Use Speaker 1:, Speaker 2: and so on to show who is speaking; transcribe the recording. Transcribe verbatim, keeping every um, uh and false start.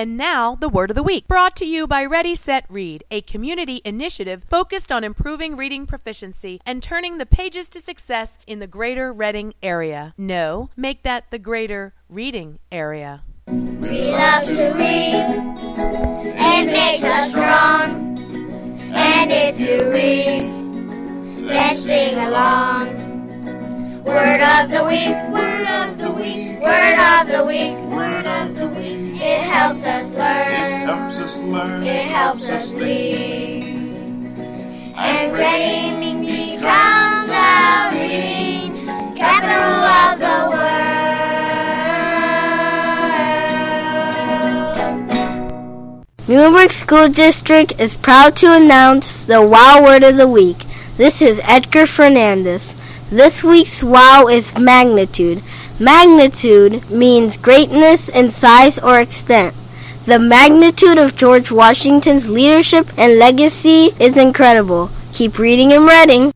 Speaker 1: And now, the Word of the Week, brought to you by Ready, Set, Read, a community initiative focused on improving reading proficiency and turning the pages to success in the greater Reading area. No, make that the greater reading area.
Speaker 2: We love to read. It makes us strong. And if you read, then sing along. Word of the week, word of the week, word of the week, word of the week. It helps us learn,
Speaker 3: it helps us learn,
Speaker 2: it helps us lead. And reading becomes the reading capital of the world.
Speaker 4: Muhlenberg School District is proud to announce the WOW Word of the Week. This is Edgar Fernandez. This week's WOW is magnitude. Magnitude means greatness in size or extent. The magnitude of George Washington's leadership and legacy is incredible. Keep reading and reading.